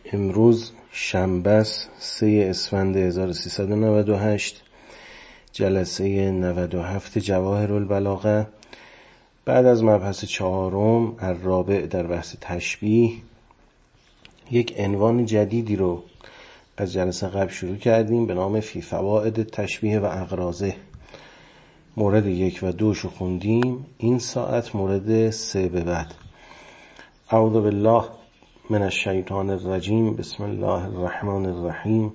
امروز شنبه است 3 اسفند 1398 جلسه 97 جواهرالبلاغه. بعد از مبحث چهارم الرابع در بحث تشبیه یک عنوان جدیدی رو از جلسه قبل شروع کردیم به نام فی فواید تشبیه و اغراضه. مورد 1 و 2 رو خوندیم، این ساعت مورد 3 به بعد. اعوذ بالله من الشیطان الرجیم، بسم الله الرحمن الرحیم،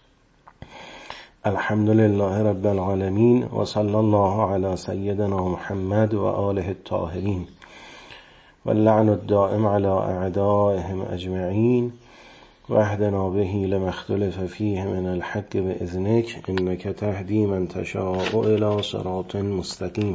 الحمد لله رب العالمین و صلی الله علی سیدنا محمد و آله الطاهرین و اللعن الدائم علی اعدائهم اجمعین و اهدنا به لما اختلف فیه من الحق باذنک انک تهدی من تشاء الی صراط مستقیم.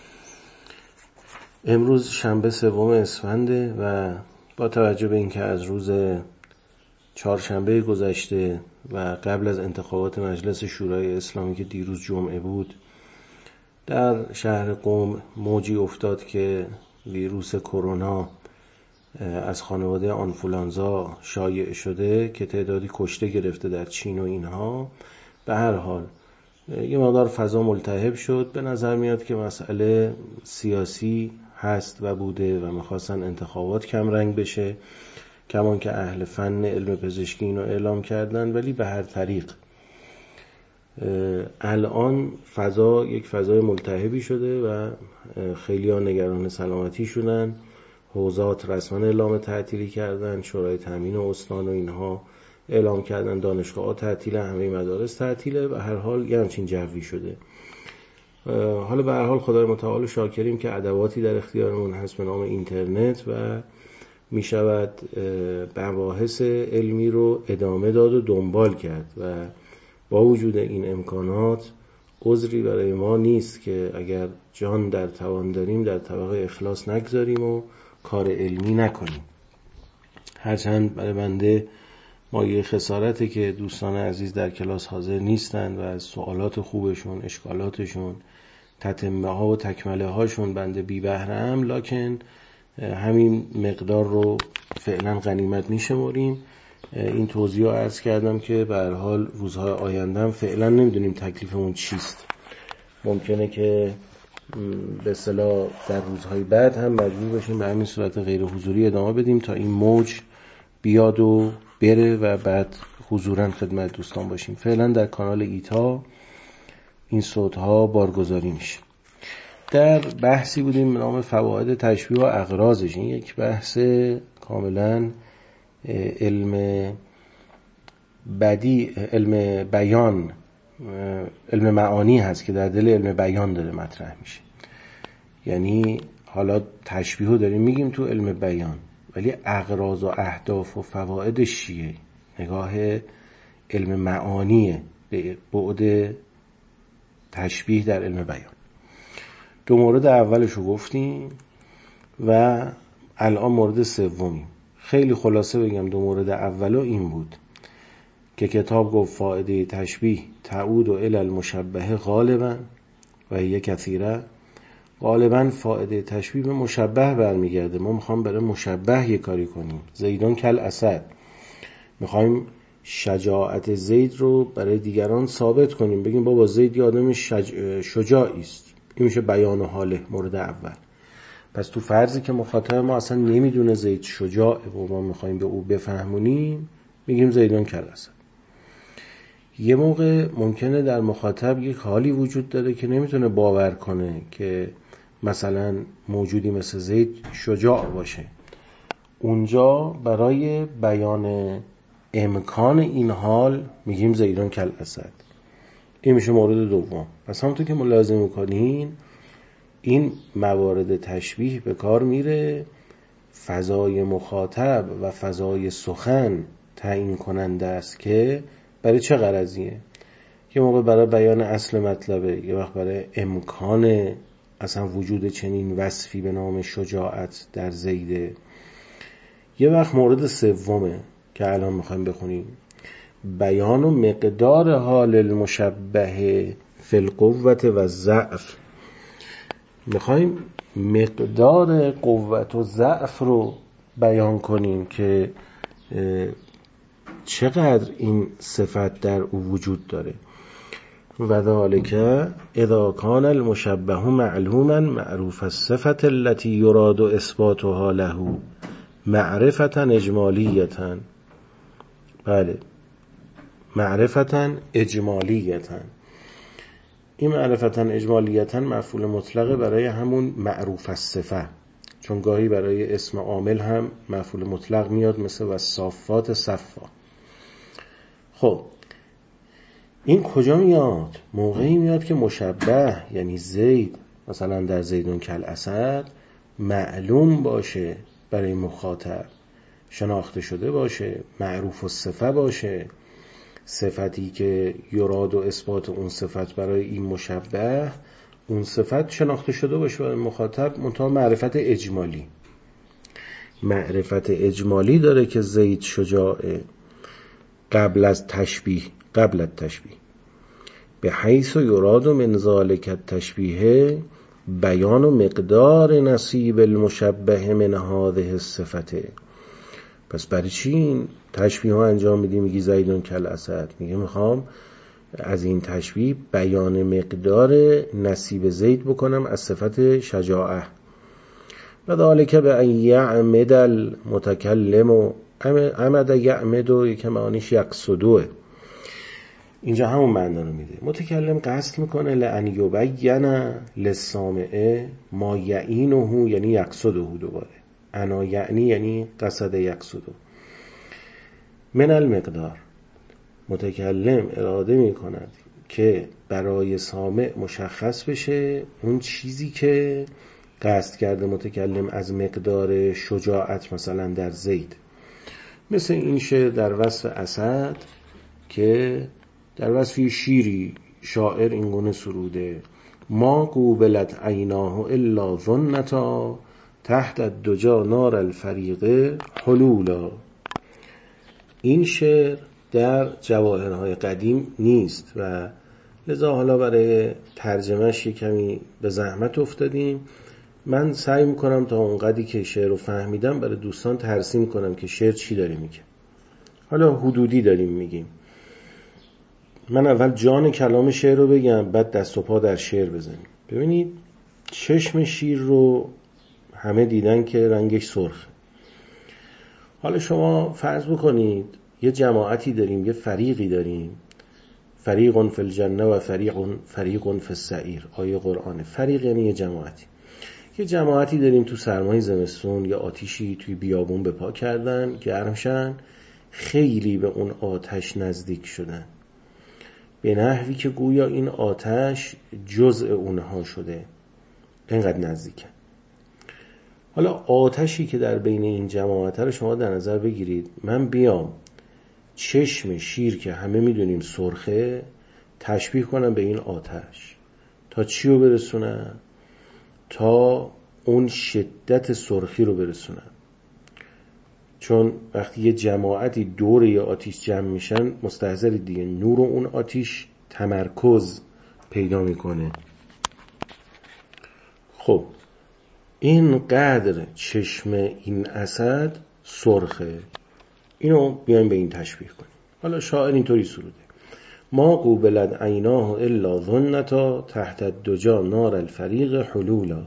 امروز شنبه 3 اسفنده و با توجه به اینکه از روز چهارشنبه گذشته و قبل از انتخابات مجلس شورای اسلامی که دیروز جمعه بود، در شهر قم موجی افتاد که ویروس کرونا از خانواده آنفولانزا شایع شده که تعدادی کشته گرفته در چین و اینها. به هر حال یه مقدار فضا ملتهب شد. به نظر میاد که مسئله سیاسی هست و بوده و میخواستن انتخابات کم رنگ بشه، کمان که اهل فن علم پزشکی اینو اعلام کردن. ولی به هر طریق الان فضا یک فضای ملتهبی شده و خیلی ها نگران سلامتی شدن. حوزات رسما اعلام تعطیلی کردن، شورای تامین و استان و اینها اعلام کردن، دانشگاه تعطیله، همه مدارس تعطیله. به هر حال یه همچین جوی شده. حالا به هر حال خدای متعال شاکریم که ادواتی در اختیارمون هست به نام اینترنت و می شود مباحث علمی رو ادامه داد و دنبال کرد و با وجود این امکانات عذری برای ما نیست که اگر جان در توان داریم در طبق اخلاص نگذاریم و کار علمی نکنیم. هرچند برای بنده مایه خسارته که دوستان عزیز در کلاس حاضر نیستن و از سوالات خوبشون، اشکالاتشون، تتمه ها و تکمله هاشون بنده بی بهره‌ام، لکن همین مقدار رو فعلا غنیمت میشماریم. این توضیح رو عرض کردم که به هر حال روزهای آینده هم فعلا نمیدونیم تکلیفمون چیست. ممکنه که به اصطلاح در روزهای بعد هم مجبور بشیم به همین صورت غیر حضوری ادامه بدیم تا این موج بیاد و بره و بعد حضوراً خدمت دوستان باشیم. فعلا در کانال ایتا این صوت‌ها بارگذاری میشه. در بحثی بودیم به نام فواید تشبیه و اغراضش. این یک بحث کاملا علم بیان، علم معانی هست که در دل علم بیان داره مطرح میشه. یعنی حالا تشبیه رو داریم میگیم تو علم بیان، ولی اغراض و اهداف و فوایدش چیه؟ نگاه علم معانیه به بعد تشبیه در علم بیان. دو مورد اولش رو گفتیم و الان مورد سومیم. خیلی خلاصه بگم دو مورد اولو این بود که کتاب گفت فائده تشبیه تعود الی المشبه غالبا و هی کثیره. غالبا فائده تشبیه به مشبه برمیگرده. ما میخوایم برای مشبه یه کاری کنیم. زیدان کل اسد، میخوایم شجاعت زید رو برای دیگران ثابت کنیم، بگیم بابا زید یه آدم شجاعی است. این میشه بیان حاله، مورد اول. پس تو فرضی که مخاطب ما اصلا نمیدونه زید شجاعه و ما میخوایم به او بفهمونیم، میگیم زیدان کل اسد. یه موقع ممکنه در مخاطب یک حالی وجود داره که نمیتونه باور کنه که مثلا موجودی مثل زید شجاع باشه. اونجا برای بیان امکان این حال میگیم زیدان کل اسد. این میشه مورد دوم. پس همونطور که ملاحظه میکنین این موارد تشبیه به کار میره، فضای مخاطب و فضای سخن تعیین کننده است که برای چه غرضیه. یه موقع برای بیان اصل مطلبه، یه وقت برای امکان اصلا وجود چنین وصفی به نام شجاعت در زیده، یه وقت مورد سومه که الان میخوایم بخونیم، بیان و مقدار حال المشبه فی القوة و ضعف. میخوایم مقدار قوت و ضعف رو بیان کنیم که چقدر این صفت در او وجود داره. و ذالک اذا کان المشبه معلوما معروف الصفت التي يراد اثباتها له معرفة اجمالیة. بله، معرفة اجمالیة. این معرفة اجمالیة مفعول مطلقه برای همون معروف الصفه، چون گاهی برای اسم عامل هم مفعول مطلق میاد، مثل والصافات صفا. خب این کجا میاد؟ موقعی میاد که مشبه یعنی زید، مثلا در زیدون کالاسد، معلوم باشه برای مخاطب، شناخته شده باشه، معروف الصفه باشه، صفتی که یراد و اثبات اون صفت برای این مشبه، اون صفت شناخته شده باشه برای مخاطب، منتها معرفت اجمالی. معرفت اجمالی داره که زید شجاعه قبل از تشبیه، قبل التشبیه، به حیث یراد من ذالک التشبیه بیان و مقدار نصیب المشبه من هذه الصفته. پس برای چی این تشبیه ها انجام میدی؟ میگی زیدون کالاسد، میگه میخوام از این تشبیه بیان مقدار نصیب زید بکنم از صفت شجاعه. و ذالک به ان یعمد المتکلم و عمد یعمد و که معنیش یقصدوه، اینجا همون معنی رو میده. متکلم قصد میکنه لأن یبین للسامع ما یعینه، یعنی یقصده. دوباره انا یعنی قصد یقصده. من المقدار، متکلم اراده میکند که برای سامع مشخص بشه اون چیزی که قصد کرده متکلم از مقدار شجاعت، مثلا در زید. مثل این شعر در وصف اسد که در وصف شیری شاعر اینگونه سروده: ما قوبلت عیناه الا ظنتا تحت الدجا نار الفریق حلولا. این شعر در جواهرهای قدیم نیست و لذا حالا برای ترجمهش کمی به زحمت افتادیم. من سعی میکنم تا اونقدری که شعر رو فهمیدم برای دوستان ترسیم کنم که شعر چی داره میگه. حالا حدودی داریم میگیم. من اول جان کلام شعر رو بگم، بعد دست و پا در شعر بزنیم. ببینید چشم شیر رو همه دیدن که رنگش سرخه. حالا شما فرض بکنید یه جماعتی داریم، یه فریقی داریم، فریق فی الجنه و فریق فی السعیر، آیه قرآنه. فریق یعنی یه جماعتی. یه جماعتی داریم تو سرمای زمستون یه آتیشی توی بیابون به پا کردن، گرمشن، خیلی به اون آتش نزدیک شدن، به نحوی که گویا این آتش جزء اونها شده، اینقدر نزدیکن. حالا آتشی که در بین این جماعت رو شما در نظر بگیرید. من بیام چشم شیر که همه میدونیم سرخه تشبیه کنم به این آتش، تا چی رو برسونم؟ تا اون شدت سرخی رو برسونم. چون وقتی یه جماعتی دور یه آتیش جمع میشن، مستحضر دیگه نور اون آتیش تمرکز پیدا میکنه. خب این قدر چشم این اسد سرخه، اینو بیایم به این تشبیه کنیم. حالا شاعر اینطوری سروده: ما قوبلت عیناه الا ظنتا تحت الدجا نار الفریق حلولا.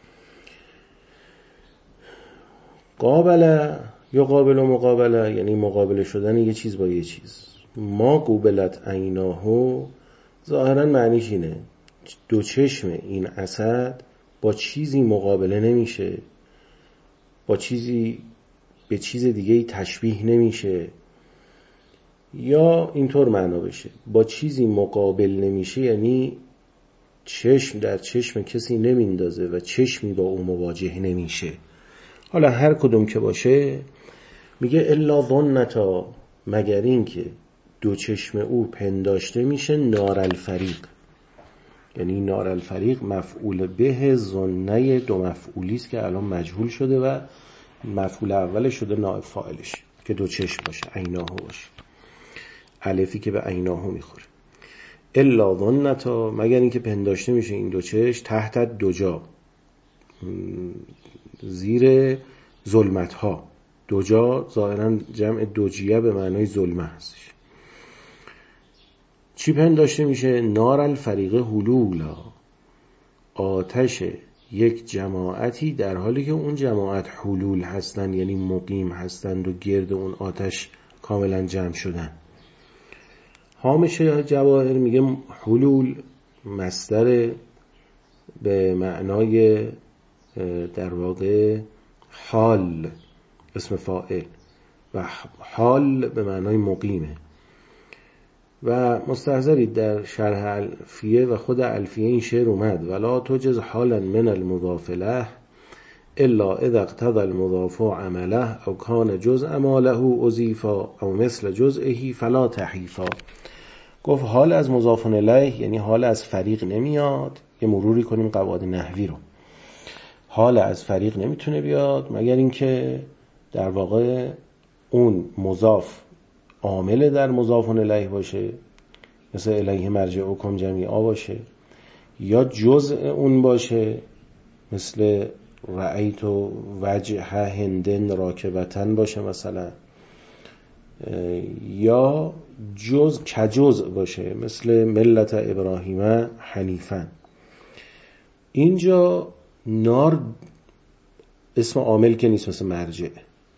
قابله یا قابل و مقابله، یعنی مقابله شدن یه چیز با یه چیز. ما قوبلت عیناه ظاهرا معنیش اینه دو چشم این اسد با چیزی مقابله نمیشه، با چیزی به چیز دیگه تشبیه نمیشه، یا اینطور معنا بشه با چیزی مقابل نمیشه، یعنی چشم در چشم کسی نمیندازه و چشمی با اون مواجه نمیشه. حالا هر کدوم که باشه، میگه الا ظنتا، مگر این که دو چشم او پنداشته میشه نار الفریق. یعنی نار الفریق مفعول به ظنه دو مفعولی است که الان مجهول شده و مفعول اول شده نائب فاعلش که دو چشم باشه، عیناه باشه، الفی که به عیناه میخوره. الا ظنتا، مگر اینکه پنداشته میشه این دو چشم تحت دو جا، زیر ظلمت ها، دوجا ظاهرا جمع دوجیه به معنای ظلمه هستش. چی پنداشته میشه؟ نار الفریق حلولا، آتش یک جماعتی در حالی که اون جماعت حلول هستن، یعنی مقیم هستند و گرد اون آتش کاملا جمع شدن. هامش جواهر میگه حلول مصدر به معنای در واقع حال، اسم فاعل، و حال به معنای مقیمه. و مستحضرید در شرح الفیه و خود الفیه این شعر اومد ولا توجز حالا من المضاف له الا اذا اقتضى المضاف عمله او کان جزء ما له اضیفا او مثل جزئه فلا تحیفا. گفت حال از مضاف الیه یعنی حال از فریق نمیاد. یه مروری کنیم قواعد نحوی رو. حال از فریق نمیتونه بیاد مگر اینکه در واقع اون مضاف عامل در مضاف الیه باشه، مثل الیه مرجعکم جمیعا باشه، یا جزء اون باشه، مثل رأیت وجه هندن راکبتن باشه مثلا، یا کجزء باشه مثل ملت ابراهیم حنیفا. اینجا نار اسم عامل که نیست مثل مرجع،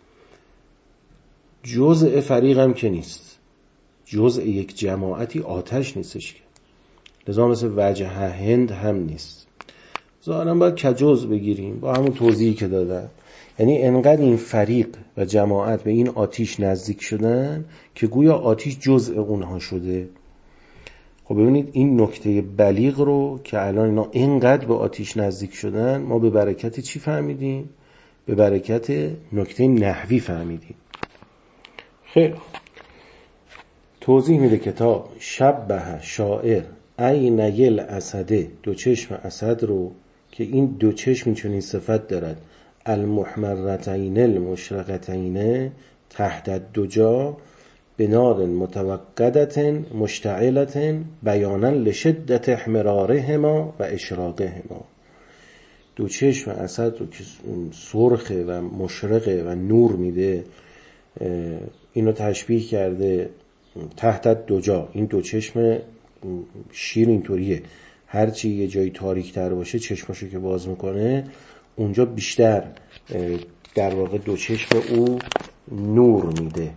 جزء فریق هم که نیست، جزء یک جماعتی آتش نیستش که، لذا مثل وجه هند هم نیست. ظاهراً باید کجزء بگیریم با همون توضیحی که دادم. یعنی انقدر این فریق و جماعت به این آتش نزدیک شدن که گویا آتش جزء اونها شده. خب ببینید این نکته بلیغ رو که الان اینا اینقدر به آتش نزدیک شدن ما به برکت چی فهمیدیم؟ به برکت نکته نحوی فهمیدیم. خیلی توضیح میده کتاب شبه شاعر عینیل اسده، دو چشم اسد رو که این دو چشم چنین صفت دارد، المحمرتین المشرقتین تحت دوجا بنار متوقدت مشتعلت بیانا لشدت احمرارهما و اشراقهما. دو چشم اسد رو که سرخه و مشرقه و نور میده، اینو تشبیه کرده تحت دوجا. این دو چشم شیر اینطوریه، هرچی یه جایی تاریک تر باشه چشماشو که باز میکنه اونجا بیشتر در واقع دو چشم او نور میده.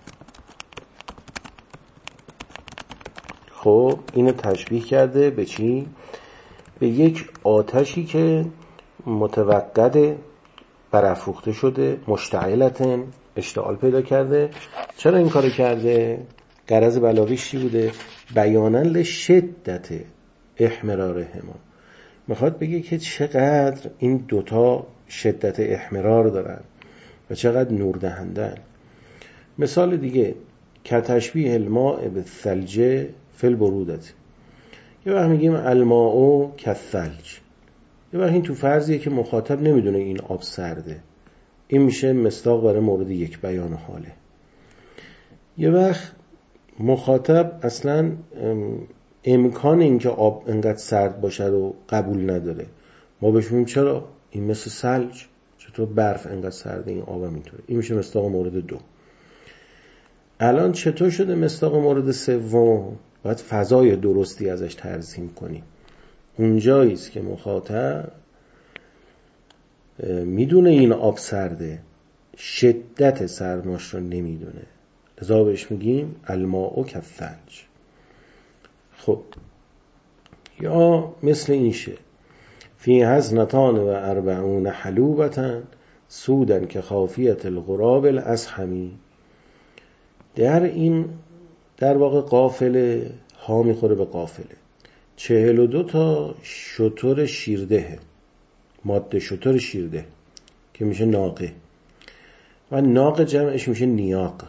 خب اینو تشبیه کرده به چی؟ به یک آتشی که متوقد برافروخته شده، مشتعلتن اشتعال پیدا کرده. چرا این کارو کرده؟ غرض بلاغیش چی بوده؟ بیاناً لشدت احمرارهما، میخواد بگه که چقدر این دوتا شدت احمرار دارن و چقدر نور دهندن. مثال دیگه که تشبیه الماء بالثلج فی البرودت. یه وقت میگیم الماء کالثلج، یه وقت این تو فرضیه که مخاطب نمیدونه این آب سرده، این میشه مصداق برای مورد یک بیان حاله. یه وقت مخاطب اصلا امکان اینکه آب انقدر سرد باشه رو قبول نداره، ما بهش میگیم چرا این مثل ثلج، چطور برف انقدر سرده این آب هم اینطوره، این میشه مصداق مورد دو. الان چطور شده مصداق مورد سوم؟ باید فضای درستی ازش ترسیم کنیم. اونجاییست که مخاطب میدونه این آب سرده، شدت سرماش رو نمیدونه، لذا بهش میگیم الماء کالثلج. خب یا مثل این شه فی حزنتان و 40 حلوبتن سودن که خافیت الغراب الاسحمی. در این در واقع قافله ها میخوره به قافله 42 تا شتر شیرده، ماده شتر شیرده که میشه ناقه، و ناقه جمعش میشه نیاق،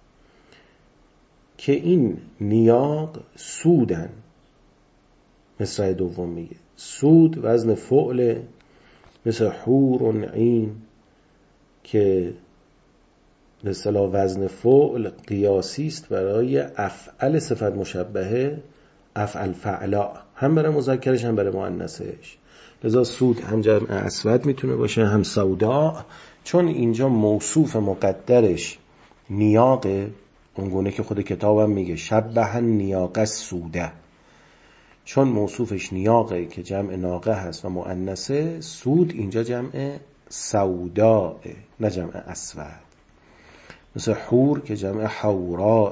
که این نیاق سودن. مصرع دوم میگه سود وزن فعل، مثل حور عین که به اصطلاح وزن فعل قیاسی است برای افعل صفت مشبهه، افعل فعلا، هم برای مذکرش هم برای مؤنثش. لذا سود هم جمع اسود میتونه باشه، هم سودا چون اینجا موصوف مقدرش نیاقه، اونگونه که خود کتابم میگه شبه نیاقه سوده، چون موصوفش نیاقه که جمع ناقه هست و مؤنثه، سود اینجا جمع سوداء نه جمع اسود، مثل حور که جمع حوراء.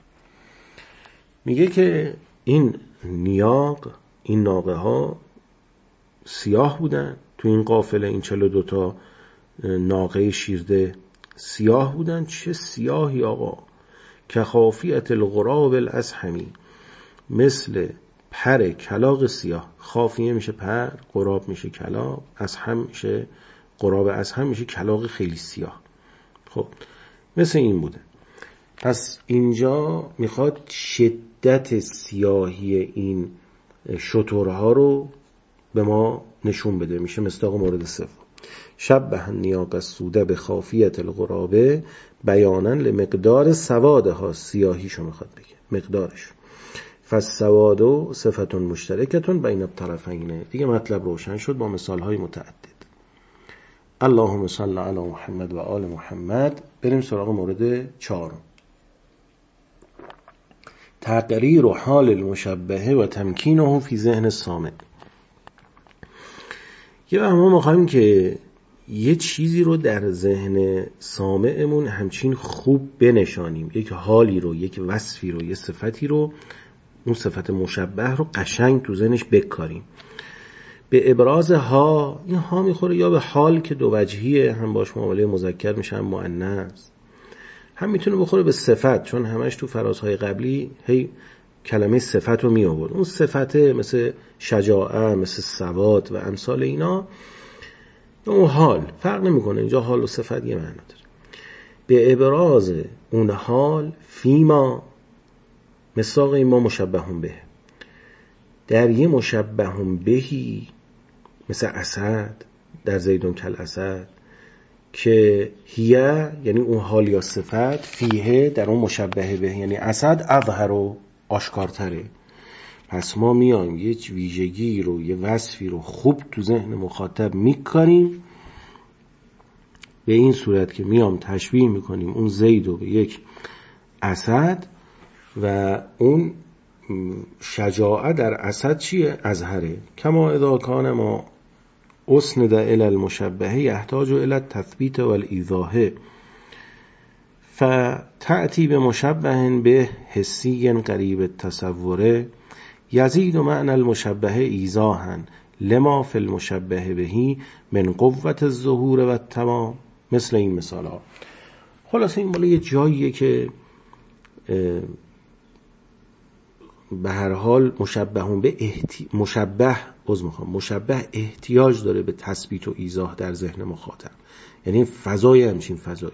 میگه که این نیاق، این ناقه ها سیاه بودن، تو این قافله این 42 تا ناقه شیرده سیاه بودن. چه سیاهی آقا، که خافیت الغراب الاسهمی، مثل پر کلاغ سیاه. خافیه میشه پر، غراب میشه کلاغ، اسهم میشه غراب، اسهم میشه کلاغ خیلی سیاه. خب مثل این بوده. پس اینجا میخواد شدت سیاهی این شترها رو به ما نشون بده. میشه مصداق مورد سوم. شبه النیاق السوده به خافیت الغرابه بیانا لمقدار سوادها، سیاهیشو میخواد بگه، مقدارش. فالسواد صفت مشترکه بین الطرفین. دیگه مطلب روشن شد با مثالهای متعدد. اللهم صل علی محمد و آل محمد. بریم سراغ مورد 4. تقریر حال المشبهه و تمکینه فی ذهن السامع. یا ما میخوایم که یه چیزی رو در ذهن سامعمون همچین خوب بنشانیم، یک حالی رو، یک وصفی رو، یک صفتی رو، اون صفت مشبه رو قشنگ تو ذهنش بکاریم. به ابراز ها، این ها میخوره یا به حال که دو وجهیه، هم باش معامله مذکر میشه هم مؤنث، هم میتونه بخوره به صفت، چون همش تو فرازهای قبلی هی کلمه صفت رو می آورد. اون صفته مثل شجاعه، مثل سواد و امثال اینا. اون حال فرق نمیکنه، اینجا حال و صفت یه معنی داره. به ابراز اون حال فیما مساق این ما مشبهون به، در یه مشبهون بهی مثل اسد، در زیدون کل اسد، که هیه یعنی اون حال یا صفت، فیه در اون مشبه به یعنی اسد، اظهر و آشکارتره. پس ما میایم یه ویژگی رو، یه وصفی رو خوب تو ذهن مخاطب میکنیم، به این صورت که میام تشبیه میکنیم اون زید رو به یک اسد و اون شجاعه در اسد چیه؟ اظهره. کما اذا کان ما اسند الی المشبهه یحتاج الی التثبیت والایضاح فتأتی به مشبه به حسی قریب التصور یزید معنی المشبه ایضاحا لما فی المشبه بهی من قوت الظهور و التمام. مثل این مثال ها. خلاصه این مالا یه جاییه که به هر حال مشبهون به مشبه احتیاج داره به تثبیت و ایضاح در ذهن مخاطب، یعنی فضای همچین فضایی.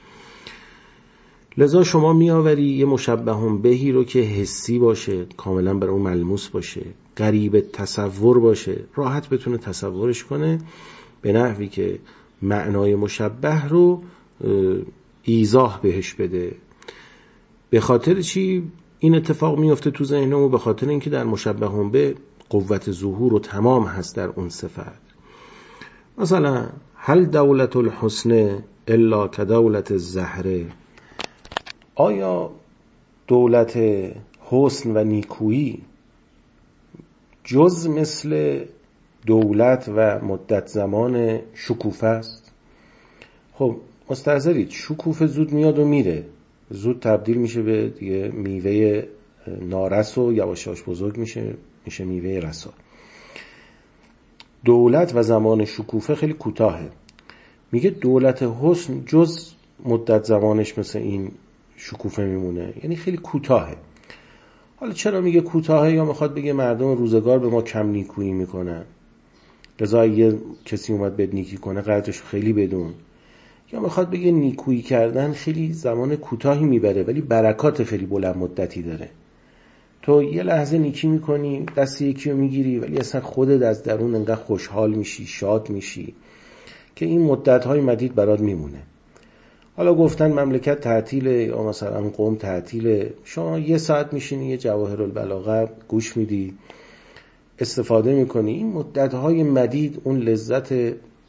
لذا شما میآوری یه مشبهون بهی رو که حسی باشه، کاملا برای اون ملموس باشه، قریب تصور باشه، راحت بتونه تصورش کنه، به نحوی که معنای مشبه رو ایضاح بهش بده. به خاطر چی این اتفاق میفته تو ذهنمون؟ به خاطر اینکه در مشبهون به قوت ظهور و تمام هست در اون صفت. مثلا هل دولت الحسن الا کدولت الزهره، آیا دولت حسن و نیکویی جز مثل دولت و مدت زمان شکوفه است؟ خب مستحضرید شکوفه زود میاد و میره، زود تبدیل میشه به دیگه میوه نارس و یواشاش بزرگ میشه میوه رسا. دولت و زمان شکوفه خیلی کوتاهه. میگه دولت حسن جز مدت زمانش مثل این شکوفه میمونه، یعنی خیلی کوتاهه. حالا چرا میگه کوتاهه؟ یا میخواد بگه مردم روزگار به ما کم نیکویی میکنن، لذا یه کسی اومد بهت نیکی کنه قدرش خیلی بدون، یا میخواد بگه نیکویی کردن خیلی زمان کوتاهی میبره ولی برکات خیلی بلند مدتی داره. تو یه لحظه نیکی میکنی، دست یکی رو میگیری، ولی اصلا خودت از درون انقدر خوشحال میشی، شاد میشی که این مدتهای مدید برات میمونه. حالا گفتن مملکت تعطیله یا مثلا قوم تعطیله، شما یه ساعت میشینی یه جواهر البلاغه گوش میدی، استفاده میکنی، این مدتهای مدید اون لذت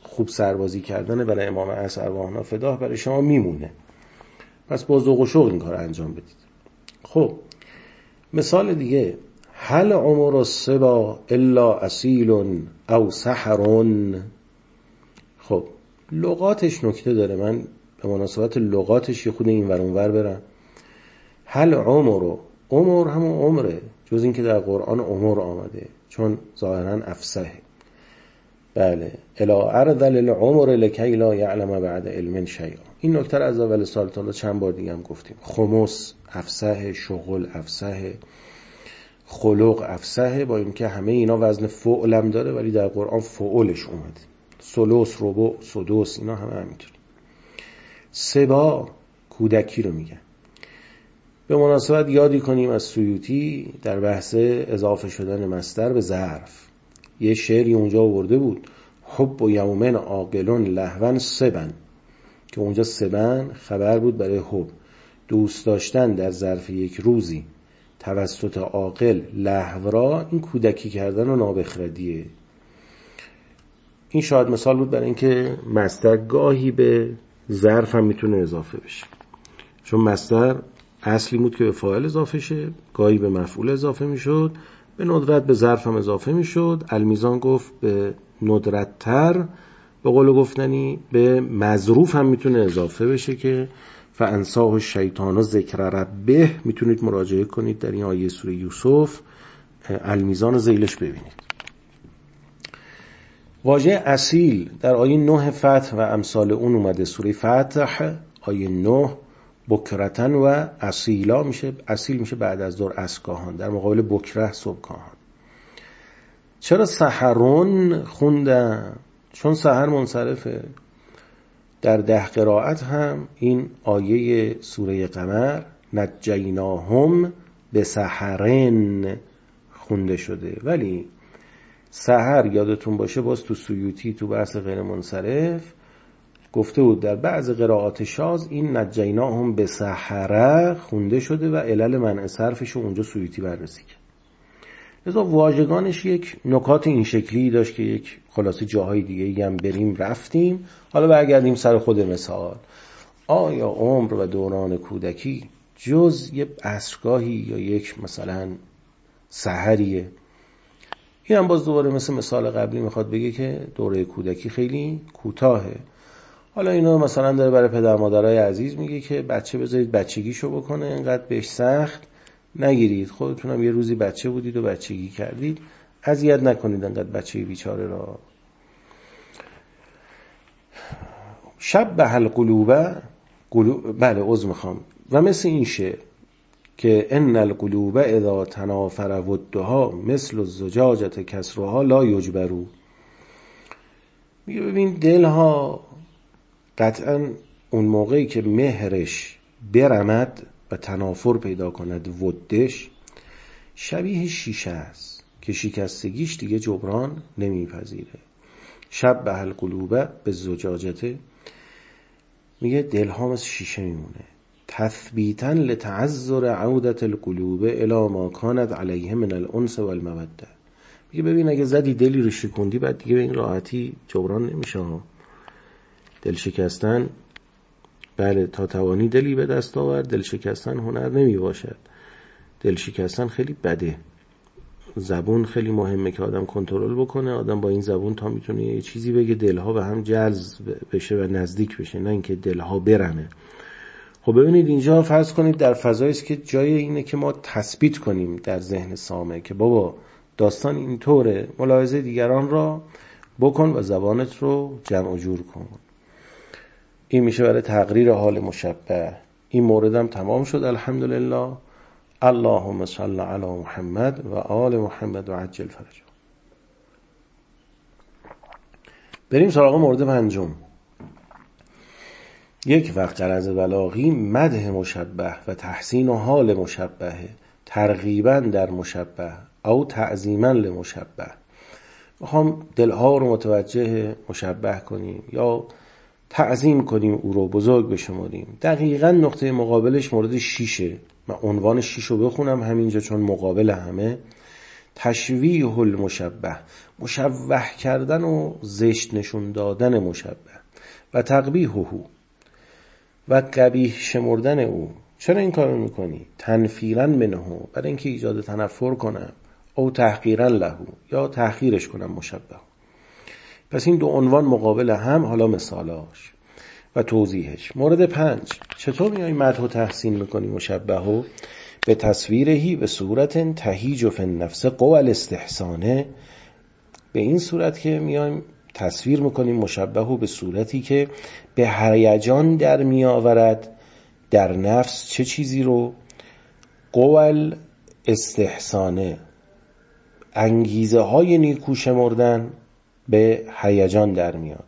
خوب سربازی کردن برای امام عصر ارواحنا فداه برای شما میمونه. پس با ذوق و شوق این کار انجام بدید. خب مثال دیگه، هل عمر الصبا الا اصیل او سحر. خب لغاتش نکته داره، من به مناسبت لغاتش یه خود این ور اون ور برم. هل عمر همون عمره، جز این که در قرآن عمر آمده چون ظاهرا افصحه. بله، الا ارذل العمر لکی لا یعلم بعد علم شیئا. این نکته از اول سال تا چند بار دیگه هم گفتیم. خمس افصحه، شغل افصحه، خلق افصحه، با اینکه همه اینا وزن فعل هم داره ولی در قرآن فعلش اومده. ثلث، ربع، سدس، اینا همه همینطوره. سبا کودکی رو میگن. به مناسبت یادی کنیم از سیوطی در بحث اضافه شدن مصدر به ظرف یه شعری اونجا آورده بود، حب و یومن عاقلون لهون سبن، که اونجا سبن خبر بود برای حب، دوست داشتن در ظرف یک روزی توسط عاقل لهو را، این کودکی کردن و نابخردیه. این شاید مثال بود برای اینکه مصدر گاهی به ظرف هم میتونه اضافه بشه، چون مصدر اصلی بود که به فاعل اضافه شه، گاهی به مفعول اضافه میشد، به ندرت به ظرف هم اضافه میشد. المیزان گفت به ندرت تر، به قول گفتنی به مظروف هم میتونه اضافه بشه که فانساه الشیطان و ذکر ربه. میتونید مراجعه کنید در این آیه سوره یوسف، المیزان ذیلش ببینید. واژه اصیل در آیه 9 فتح و امثال اون اومده. سوره فتح آیه 9 بکرتن و اصیلا میشه، اصیل میشه بعد از ظهر اسکاهان، در مقابل بکره صبحگاهان. چرا سحرون خوندم؟ چون سحر منصرفه. در 10 قرائت هم این آیه سوره قمر نجیناهم به سحرن خونده شده، ولی سحر یادتون باشه باز تو سیوطی تو بحث غیر منصرف گفته بود در بعض قرائات شاذ این نجیناهم به سحره خونده شده و علل منع صرفش رو اونجا سیوطی بررسی کرد. لذا واژگانش یک نکات این شکلی داشت که یک خلاصه جاهای دیگه هم بریم رفتیم. حالا برگردیم سر خود مثال. آیا عمر و دوران کودکی جز یه عصرگاهی یا یک مثلا سحریه؟ این هم باز دوباره مثل مثال قبلی میخواد بگه که دوره کودکی خیلی کوتاهه. حالا اینو مثلا داره برای پدر مادرای عزیز میگه که بچه بذارید بچگیشو بکنه، اینقدر بهش سخت نگیرید، خودتونم یه روزی بچه بودید و بچگی کردید، اذیت نکنید انقدر بچه بیچاره را. شبه القلوب بله عذر میخوام. و مثل این شعر که ان القلوب اذا تنافر ودها مثل الزجاجه کسرها لا یجبرو. میگه ببین دلها قطعا اون موقعی که مهرش برمد و تنافر پیدا کند، ودش شبیه شیشه است که شکستگیش دیگه جبران نمیپذیره. شبه القلوب به زجاجته، میگه دلها مثل شیشه میمونه. تثبیتا لتعذر عودت القلوب الی ما کانت علیه من الانس و الموده. میگه ببین اگه زدی دلی رو شکوندی بعد دیگه به این راحتی جبران نمیشه ها. دل شکستن بله تا توانی دلی به دست آورد، دل شکستن هنر نمی باشد. دل شکستن خیلی بده. زبون خیلی مهمه که آدم کنترل بکنه. آدم با این زبون تا میتونه یه چیزی بگه دلها به هم جذب بشه و نزدیک بشه، نه اینکه دلها برمه. خب ببینید اینجا فرض کنید در فضایی است که جای اینه که ما تثبیت کنیم در ذهن سامع که بابا داستان اینطوره، ملاحظه دیگران را بکن و زبانت رو جمع و جور کن. این میشه برای تقریر حال مشبه. این موردم تمام شد الحمدلله. اللهم صل علی محمد و آل محمد و عجل فرجه. بریم سراغ مورد پنجم. یک وقت غرض بلاغی مدح مشبه و تحسین و حال مشبه، ترغیبا در مشبه او تعظیما لمشبه. میخوام دلها رو متوجه مشبه کنیم یا تعظیم کنیم، او رو بزرگ بشماریم. دقیقاً نقطه مقابلش مورد 6. من عنوان 6 رو بخونم همینجا چون مقابل همه. تشویه المشبه، مشبه کردن و زشت نشون دادن مشبه، و تقبیحه، و قبیح شمردن او. چرا این کارو میکنی؟ تنفیرا منه، برای اینکه ایجاد تنفر کنم، او تحقیرا له، یا تحقیرش کنم مشبه. پس این دو عنوان مقابل هم. حالا مثالاش و توضیحش. مورد 5، چطور میای مدح و تحسین میکنی مشبهو؟ به تصویرهی به صورت تهیج فی النفس قوى الاستحسانه، به این صورت که میایم تصویر میکنیم مشبهو به صورتی که به هیجان در میآورد در نفس چه چیزی رو؟ قوى الاستحسانه، انگیزه های نیکو شمردن به هیجان در میاد.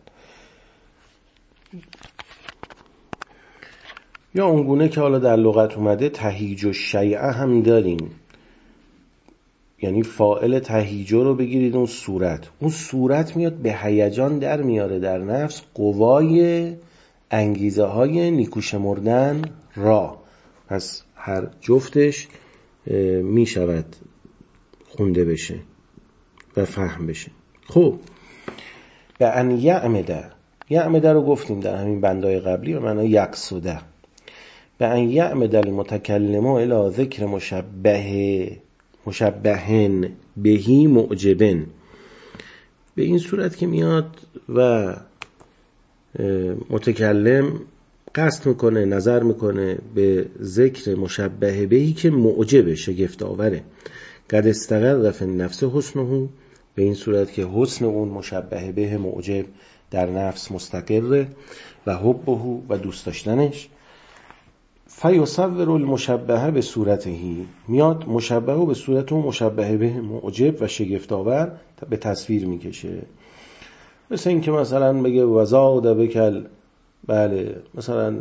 یا اونگونه که حالا در لغت اومده تهیج و شیعه هم داریم، یعنی فاعل تهیجو رو بگیرید، اون صورت میاد به هیجان در میاره در نفس قوای انگیزه های نیکو شمردن را. پس هر جفتش میشود خونده بشه و فهم بشه. خب به ان یعمده رو گفتیم در همین بندای قبلی، و معنی یقصده. به ان یعمده المتکلم الی ذکر مشبهن بهی معجبن، به این صورت که میاد و متکلم قصد میکنه، نظر میکنه به ذکر مشبه بهی که معجب، شگفت آوره. قد استقر فی النفس حسنه، به این صورت که حسن اون مشبه به معجب در نفس مستقره، و حبه و دوست داشتنش. فیصور المشبه به صورتهی، میاد مشبه به صورت اون مشبه به معجب و شگفت آور به تصویر میکشه. مثل این که مثلا بگه وزاد بکل، بله مثلا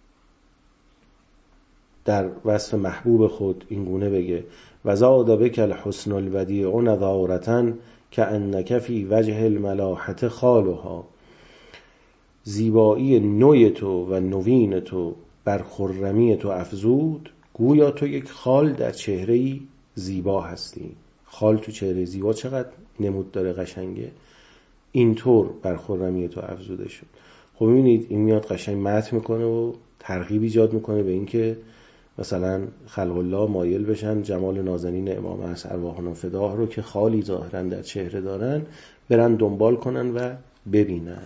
در وصف محبوب خود این گونه بگه وزاد بکل حسن الودیع نضارتن کأنک فی وجه الملاحة خالها، زیبایی نوی تو و نوین تو بر خرمی تو افزود، گویا تو یک خال در چهره‌ای زیبا هستی. خال تو چهره زیبا چقدر نمود داره، قشنگه. اینطور بر خرمی تو افزوده شد. خب می‌بینید این میاد قشنگ متن میکنه و ترغیب ایجاد میکنه به اینکه مثلا خلق الله مایل بشن جمال نازنین امام عصر ارواحنا فداه رو که خالی ظاهرا در چهره دارن برن دنبال کنن و ببینن.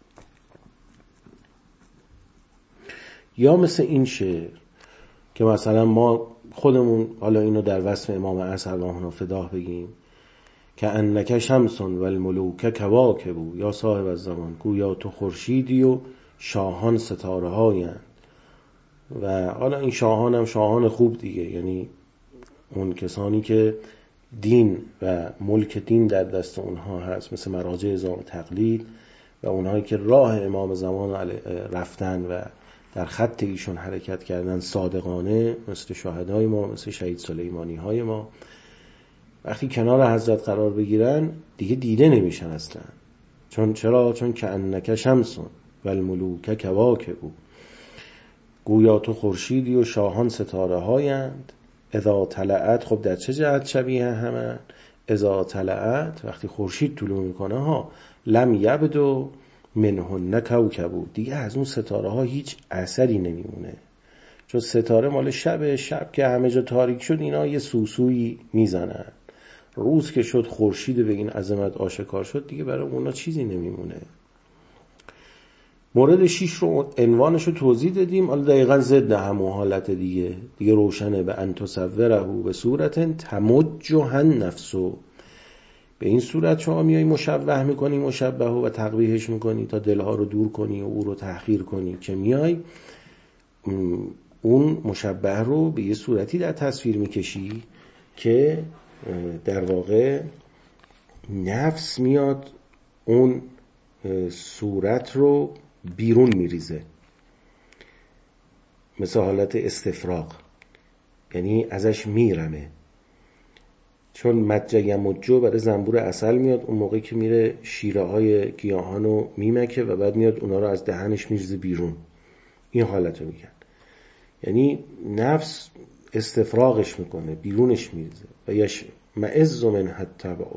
یا مثل این شعر که مثلا ما خودمون حالا اینو در وصف امام عصر ارواحنا فداه بگیم که انک شمس و الملوک کواکب، یا صاحب الزمان گویا تو خورشیدی و شاهان ستاره هایند. و حالا این شاهان هم شاهان خوب دیگه، یعنی اون کسانی که دین و ملک دین در دست اونها هست، مثل مراجع نظام تقلید و اونهایی که راه امام زمان رفتن و در خط ایشون حرکت کردن صادقانه، مثل شهدای ما، مثل شهید سلیمانی های ما. وقتی کنار حضرت قرار بگیرن دیگه دیده نمیشن اصلا. چرا؟ چون که انک شمسون و الملوک کواکب، گویا تو خورشیدی و شاهان ستاره هایند. اذا طلعت، خب در چه جهت شبیه همه؟ اذا طلعت، وقتی خورشید طلوع میکنه ها، لم یبدو منهن کوکب، دیگه از اون ستاره ها هیچ اثری نمیمونه. چون ستاره مال شب که همه جا تاریک شد اینا یه سوسویی میزنن. روز که شد خورشید به این عظمت آشکار شد، دیگه برای اونا چیزی نمیمونه. مورد 6 رو عنوانش رو توضیح دادیم. حالا دقیقاً ضد همون حالت دیگه روشنه. به ان تصوره به صورت تمجه نفسو، به این صورت شما میای مشبه میکنی مشبه و تقبیحش میکنی تا دلها رو دور کنی و او رو تحقیر کنی، که میای اون مشبه رو به یه صورتی در تصویر میکشی که در واقع نفس میاد اون صورت رو بیرون میریزه، مثل حالت استفراغ، یعنی ازش میرمه. چون مجه مجو برای زنبور عسل میاد اون موقعی که میره شیره های گیاهانو میمکه و بعد میاد اونا رو از دهنش میریزه بیرون. این حالتو میگن، یعنی نفس استفراغش میکنه، بیرونش میریزه و معز من التبع،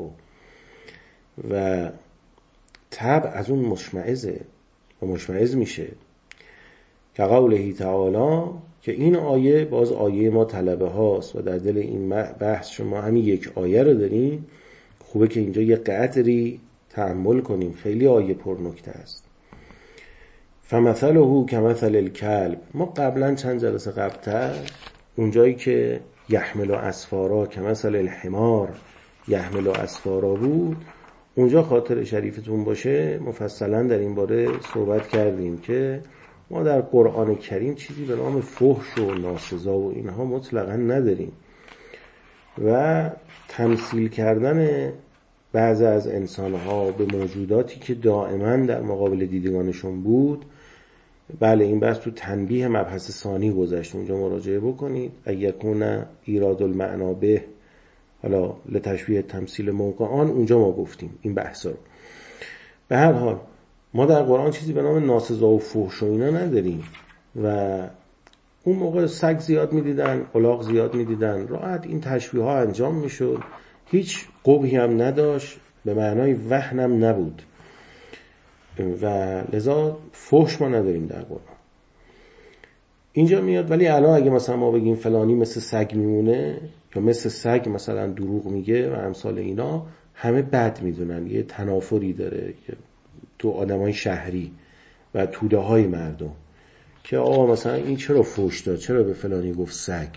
و تبع از اون مشمعزه و مشمعز میشه. که قوله تعالی، که این آیه باز آیه ما طلبه هاست و در دل این بحث شما همین یک آیه رو داریم. خوبه که اینجا یه قدری تأمل کنیم، خیلی آیه پر نکته است. فمثله کمثل الکلب، ما قبلا چند جلسه قبلتر اونجایی که یحمل اسفارا کمثل الحمار یحمل اسفارا بود، اونجا خاطر شریفتون باشه مفصلا در این باره صحبت کردیم که ما در قرآن کریم چیزی به نام فحش و ناسزا و اینها مطلقا نداریم و تمثیل کردن بعضی از انسانها به موجوداتی که دائما در مقابل دیدگانشون بود، بله این بحث تو تنبیه مبحث ثانی گذشت، اونجا مراجعه بکنید. اگرکون ایراد المعنا به، حالا لتشبیه تمثیل موقعان، اونجا ما گفتیم این بحثا رو. به هر حال ما در قرآن چیزی به نام ناسزا و فحش و اینا نداریم و اون موقع سگ زیاد میدیدن، الاغ زیاد میدیدن، راحت این تشبیه ها انجام میشد، هیچ قبحی هم نداشت، به معنای وهنم نبود و لذا فحش ما نداریم در قرآن. اینجا میاد ولی الان اگه مثلا ما بگیم فلانی مثل سگ میمونه یا مثل سگ مثلا دروغ میگه و امثال اینا، همه بد میدونن، یه تنافری داره تو آدمای شهری و توده های مردم که آقا مثلا این چرا فحش داد، چرا به فلانی گفت سگ.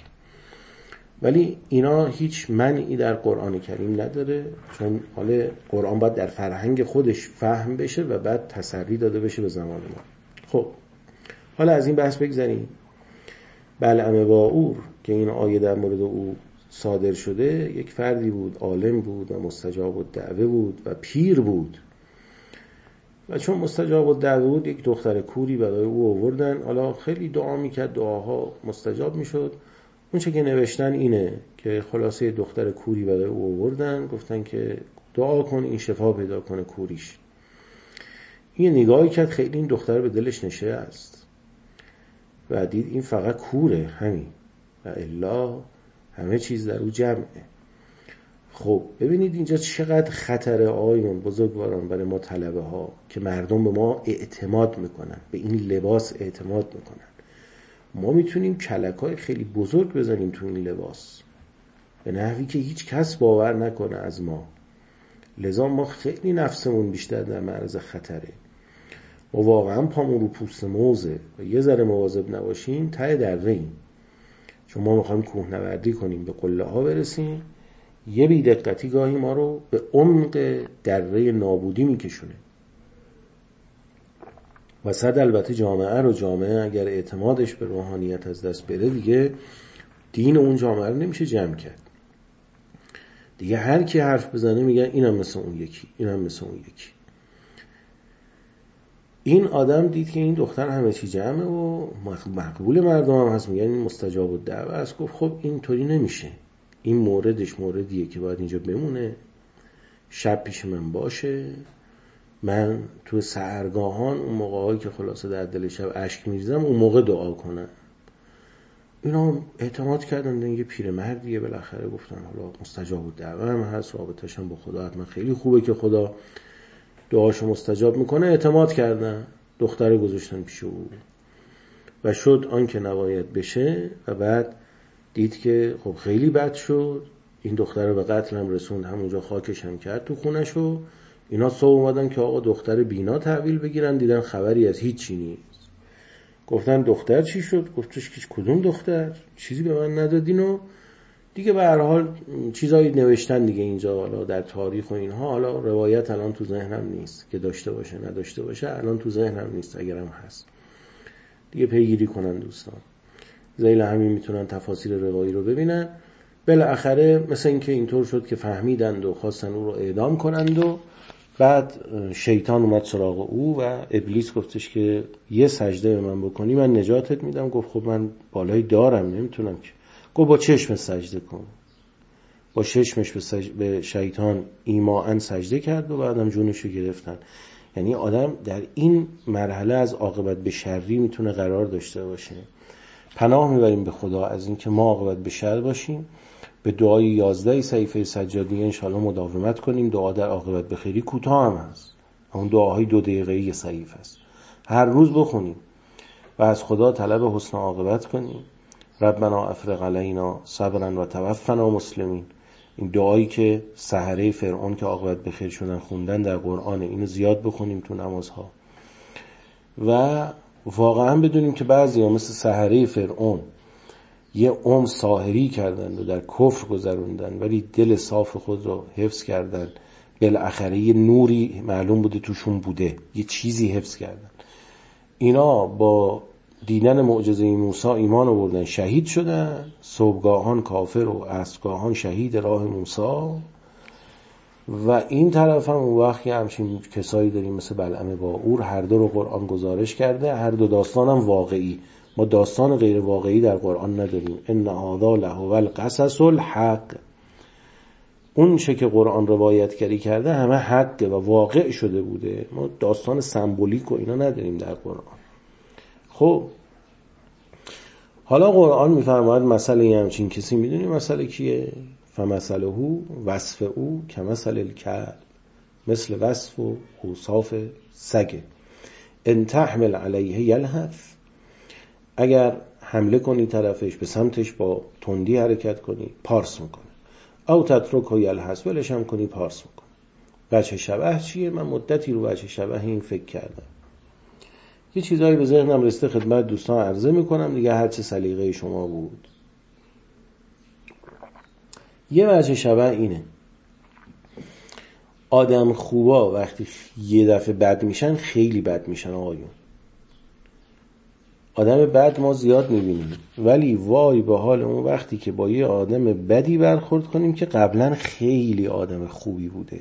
ولی اینا هیچ منعی در قرآن کریم نداره، چون حالا قرآن باید در فرهنگ خودش فهم بشه و بعد تسری داده بشه به زمان ما. خب حالا از این بحث بگذاریم. بلعم باعور که این آیه در مورد او صادر شده، یک فردی بود، عالم بود و مستجاب الدعوه بود و پیر بود و چون مستجاب الدعوه بود یک دختر کوری برای او آوردن. حالا خیلی دعا میکرد، دعاها مستجاب میشد. اون چه که نوشتن اینه که خلاصه دختر کوری برای او آوردن، گفتن که دعا کن این شفا پیدا کنه کوریش. این نگاهی کرد، خیلی این دختر به دلش نشست و دید این فقط کوره همین و الا همه چیز در او جمعه. خب ببینید اینجا چقدر خطره آقایون بزرگواران برای ما طلبه ها که مردم به ما اعتماد میکنن، به این لباس اعتماد میکنن. ما میتونیم کلکای خیلی بزرگ بزنیم تو این لباس به نحوی که هیچ کس باور نکنه از ما. لذا ما خیلی نفسمون بیشتر در معرض خطره. ما واقعا پامون رو پوست موزه و یه ذره مواظب نباشیم ته دره‌ایم، چون ما میخوایم کوهنوردی کنیم، به قله ها برسیم. یه بی‌دقتی گاهی ما رو به عمق دره نابودی میکشونه. و صد البته جامعه اگر اعتمادش به روحانیت از دست بره، دیگه دین اون جامعه رو نمیشه جمع کرد. دیگه هر کی حرف بزنه میگن اینم مثل اون یکی، اینم مثل اون یکی. این آدم دید که این دختر همه چی جمعه و مقبول مردم هم هست، میگن این مستجاب الدعوه است. گفت خب این طوری نمیشه، این موردش موردیه که باید اینجا بمونه، شب پیش من باشه، من تو سحرگاهان اون موقعایی که خلاصه در دل شب اشک میریزم اون موقع دعا کنم. اینا اعتماد کردن دیگه، پیرمردیه بالاخره، گفتن حالا مستجاب الدعوه هم هست، رابطه‌ش هم با خدا حتما خیلی خوبه که خدا دعاشو مستجاب میکنه. اعتماد کردن، دختر گذاشتن پیش او و شد آن که نباید بشه و بعد دید که خب خیلی بد شد. این دختر رو به قتل هم رسوند، همونجا خاکش هم کرد تو خونشو. اینا صبح اومدن که آقا دختر بینا تحویل بگیرن، دیدن خبری از هیچی نیست. گفتن دختر چی شد؟ گفتش که کدوم دختر؟ چیزی به من ندادین و دیگه به هر حال چیزایی نوشتن دیگه اینجا، حالا در تاریخ و اینها. حالا روایت الان تو ذهنم نیست که داشته باشه نداشته باشه، الان تو ذهنم نیست، اگرم هست دیگه پیگیری کنن دوستان. ذیل همین میتونن تفاسیر روایی رو ببینن. بالاخره مثل این که اینطور شد که فهمیدند و خواستن او رو اعدام کنند و بعد شیطان اومد سراغ او و ابلیس گفتش که یه سجده به من بکنی من نجاتت میدم. گفت خب من بالای دارم نمیتونم که. گفت با چشم سجده کن. با چشمش به شیطان ایماً سجده کرد و بعدم جونشو گرفتن. یعنی آدم در این مرحله از عاقبت به شری میتونه قرار داشته باشه. پناه میبریم به خدا از این که ما عاقبت به شر باشیم به دعای 11 صحیفه سجادیه انشالله مداومت کنیم. دعا در عاقبت به خیری کوتاه هم هست، اون دعاهای 2 دقیقه‌ای صحیفه است، هر روز بخونیم و از خدا طلب حسن عاقبت کنیم. ربنا افرغ علینا صبرا و توفنا مسلمین. این دعایی که سحره فرعون که عاقبت به خیر شدن خوندن در قرآن، اینو زیاد بخونیم تو نمازها و واقعا بدونیم که بعضی ها مثل سحره فرعون یه عمر ساحری کردن و در کفر گذروندن، ولی دل صاف خود رو حفظ کردن. بالاخره یه نوری معلوم بوده توشون بوده، یه چیزی حفظ کردن. اینا با دیدن معجزه موسی ایمان آوردن، شهید شدن. صبحگاهان کافر و عصرگاهان شهید راه موسی. و این طرف هم اون وقت همچین کسایی داریم مثل بلعم باعور، هر دو رو قرآن گزارش کرده، هر دو داستان هم واقعی. ما داستان غیر واقعی در قرآن نداریم. ان هذا لهو القصص الحق. اون چه که قرآن روایتگری کرده همه حقه و واقع شده بوده. ما داستان سمبولیک و اینا نداریم در قرآن. خب حالا قرآن میفرماید مسئله همچین کسی میدونی مسئله کیه؟ فمثله وصف او کمثل الکلب، مثل وصف و اوصاف سگه. ان تحمل علیه یلهث، اگر حمله کنی طرفش، به سمتش با تندی حرکت کنی، پارس میکنه. او تترکه یلهث، ولش هم کنی، پارس میکنه. وجه شبه چیه؟ من مدتی رو وجه شبه این فکر کردم، یه چیزایی به ذهنم رسیده خدمت دوستان عرضه میکنم دیگه، هر چه سلیقه شما بود. یه وجه شبه اینه: آدم خوبا وقتی یه دفعه بد میشن خیلی بد میشن آقایون. آدم بد ما زیاد میبینیم، ولی وای به حال اون وقتی که با یه آدم بدی برخورد کنیم که قبلا خیلی آدم خوبی بوده.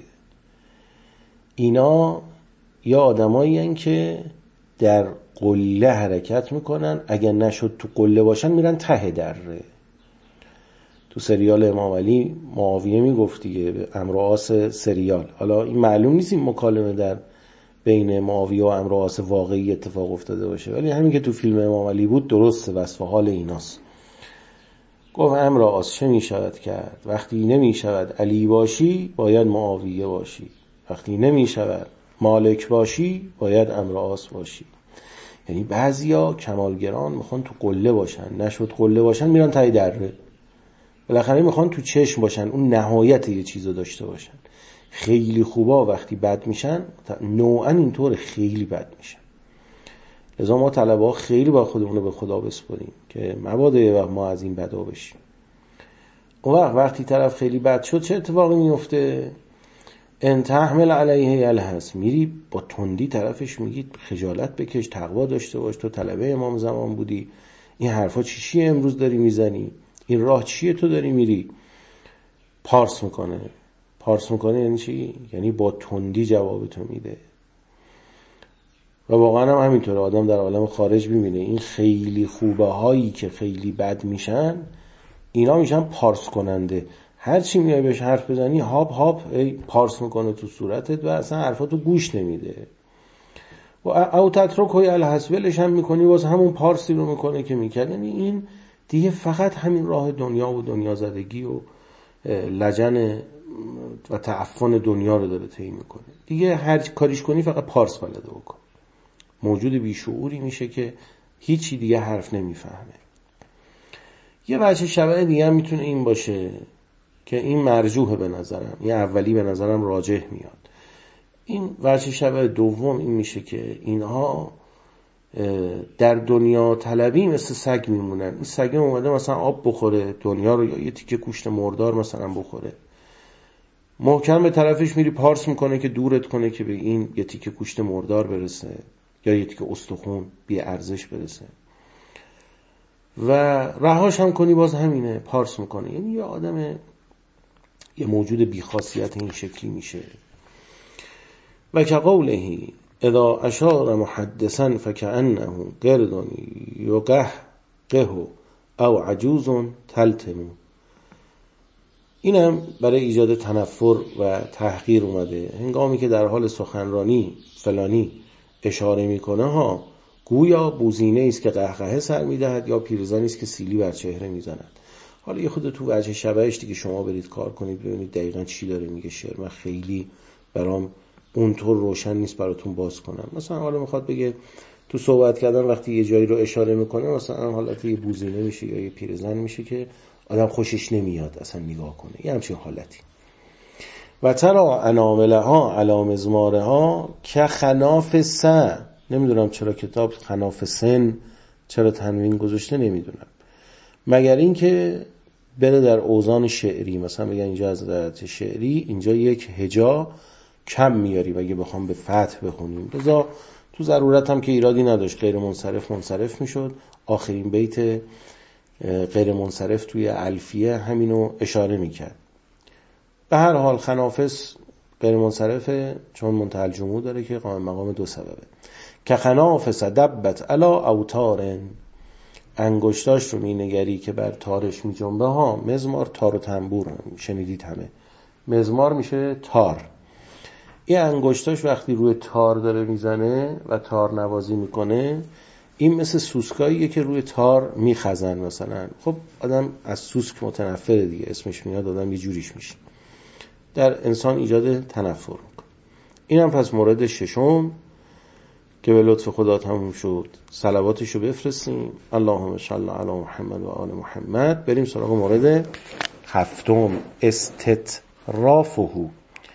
اینا یا آدمایی هن که در قله حرکت میکنن، اگر نشد تو قله باشن میرن ته دره. تو سریال امام علی معاویه میگفت دیگه، عمرو و عاص سریال. حالا این معلوم نیست این مکالمه در بین معاویه و عمرو و عاص واقعی اتفاق افتاده باشه، ولی همین که تو فیلم امام علی بود درسته، وصف حال ایناست. گفت عمرو و عاص چه میشود کرد؟ وقتی نمیشود علی باشی باید معاویه باشی، وقتی نمیشود مالک باشی باید عمرو و عاص باشی. یعنی بعضیا کمالگران میخوان تو قله باشن، نشد قله باشن میرن ته دره. بالاخره میخوان تو چشم باشن، اون نهایت یه چیزو داشته باشن. خیلی خوبا وقتی بد میشن نوعا اینطور خیلی بد میشن. لذا ما طلبه ها خیلی با خودمونو به خدا بسپاریم که مبادا یه وقت ما از این بدا بشیم. اون وقتی طرف خیلی بد شد چه اتفاقی میفته؟ ان تحمل علیه یلهث، میری با تندی طرفش میگی خجالت بکش، تقوا داشته باش، تو طلبه امام زمان بودی، این حرفا چیه امروز داری میزنی، این راه چیه تو داری میری؟ پارس میکنه. پارس میکنه یعنی چی؟ یعنی با تندی جواب تو میده. و واقعا هم همینطوره، آدم در عالم خارج میبینه این خیلی خوبه هایی که خیلی بد میشن، اینا میشن پارس کننده. هر چی میای بهش حرف بزنی هاب پارس میکنه تو صورتت و اصلا حرفاتو گوش نمیده. و او تترکه یلهث، ولش هم میکنی باز همون پارسی رو میکنه که میکرد. یعنی این دیگه فقط همین راه دنیا و دنیا زدگی و لجن و تعفن دنیا رو داره طی میکنه دیگه. هر کاریش کنی فقط پارس بلده بکن. موجود بیشعوری میشه که هیچی دیگه حرف نمیفهمه. یه وجه شبه دیگه هم میتونه این باشه که این مرجوحه به نظرم، این اولی به نظرم راجح میاد. این وجه شبه دوم این میشه که اینها در دنیا طلبی مثل سگ میمونن. این سگه اومده مثلا آب بخوره دنیا رو، یا یه تیکه گوشت مردار مثلا بخوره، محکم به طرفش میری پارس میکنه که دورت کنه که به این یه تیکه گوشت مردار برسه یا یه تیکه استخون بی ارزش برسه و رهاش هم کنی باز همینه، پارس میکنه. یعنی یه آدم، یه موجود بی خاصیت این شکلی میشه. و که قوله اذا اشار محدثا فکأنه قرد یقهقه او عجوز تلتم. اینم برای ایجاد تنفر و تحقیر اومده. هنگامی که در حال سخنرانی فلانی اشاره میکنه ها، گویا بوزینه است که قهقهه سر میدهد یا پیرزنی است که سیلی بر چهره میزند. حالا یه خود تو وجه شبهش دیگه شما برید کار کنید ببینید دقیقاً چی داره میگه شعر. من خیلی برام اونطور روشن نیست براتون باز کنم. مثلا حالا میخواد بگه تو صحبت کردن وقتی یه جایی رو اشاره میکنه مثلا حالت یه بوزینه میشه یا یه پیرزن میشه که آدم خوشش نمیاد اصلا نگاه کنه، یه همچین حالتی. و ترا اناملها علی مزمارها که خناف سن، نمیدونم چرا کتاب خناف سن چرا تنوین گذاشته نمیدونم، مگر این که بره در اوزان شعری، مثلا بگن اینجا از درجه شعری اینجا یک هجا کم میاریم اگه بخوام به فتح بخونیم، لذا تو ضرورت هم که ایرادی نداشت غیر منصرف منصرف میشد. آخرین بیت غیر منصرف توی الفیه همینو اشاره میکرد. به هر حال خنافس غیر منصرفه چون منتهی الجموع داره که قائم مقام دو سببه. که خنافس دبت علا اوتارن، انگشتاش رو مینگری که بر تارش می جنبه ها. مزمار تار و تنبور شنیدید همه، مزمار میشه تار. این انگشتاش وقتی روی تار داره میزنه و تار نوازی میکنه، این مثل سوسکاییه که روی تار میخزن مثلا. خب آدم از سوسک متنفره دیگه، اسمش میاد آدم یه جوریش میشه، در انسان ایجاد تنفر میکنه. این هم پس مورد ششم که به لطف خدا تموم شد. صلواتشو بفرستیم. اللهم صل علی محمد و آل محمد. بریم سراغ مورد هفتم، استطرافه.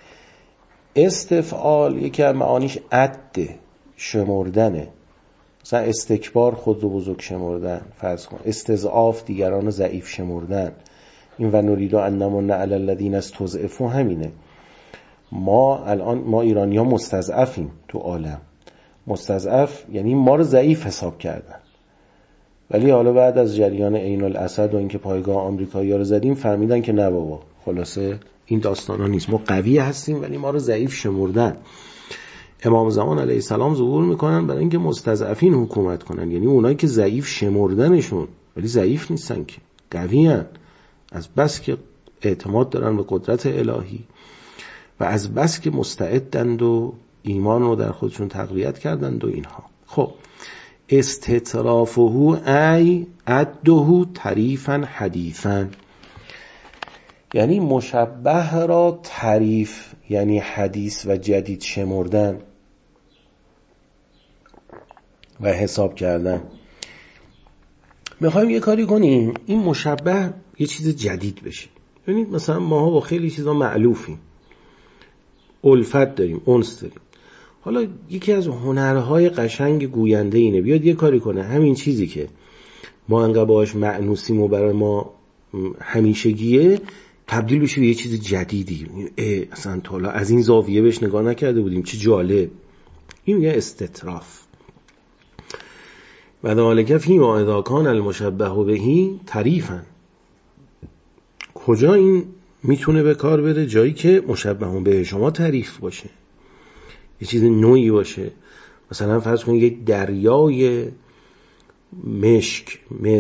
استفعال یکی از معانیش عد، شمردنه. مثلا استکبار خود رو بزرگ شمردن فرض کن، استضعاف دیگران ضعیف شمردن. این و نرید ان نمن علی الذین استضعفوا همینه. ما الان ما ایرانی‌ها مستضعفیم تو عالم. مستضعف یعنی ما رو ضعیف حساب کردن، ولی حالا بعد از جریان عین الاسد و اینکه پایگاه آمریکایی‌ها رو زدیم فهمیدن که نه بابا، خلاصه این داستانا نیست، ما قوی هستیم ولی ما رو ضعیف شمردن. امام زمان علیه السلام ظهور میکنن برای اینکه مستضعفین حکومت کنن، یعنی اونایی که ضعیف شمردنشون ولی ضعیف نیستن که قوی هن، از بس که اعتماد دارن به قدرت الهی و از بس که مستعدند و ایمان رو در خودشون تقویت کردند و اینها. خب استطرافه ای عده تعریفا حدیثا، یعنی مشبه را تعریف یعنی حدیث و جدید شمردن و حساب کردن. میخوایم یه کاری کنیم این مشبه یه چیز جدید بشه. ببینید مثلا ماها با خیلی چیزا مألوفیم، الفت داریم، انس داریم. حالا یکی از هنرهای قشنگ گوینده اینه بیاد یه کاری کنه همین چیزی که ما انقدر باهاش مأنوسیم و برای ما همیشگیه تبدیل بشه به یه چیز جدیدی. اصلا تا حالا از این زاویه بهش نگاه نکرده بودیم، چه جالب. این میگه استطراف. و ذالک فیما اذا کان المشبه بهی تعریفا. کجا این میتونه به کار بره؟ جایی که مشبه به شما تعریف باشه، یه چیز نوعی باشه. مثلا فرض کنید یک دریای مشک،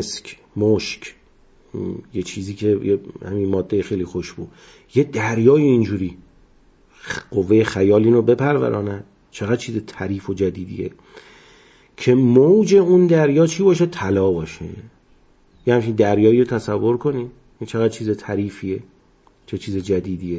یه چیزی که همین ماده خیلی خوشبو، یه دریای اینجوری، قوه خیال اینو بپرورانه. چقدر چیز تعریف و جدیدیه که موج اون دریا چی باشه؟ طلا باشه. یه همچین دریایی رو تصور کنید، این چقدر چیز تعریفیه، چه چیز جدیدیه.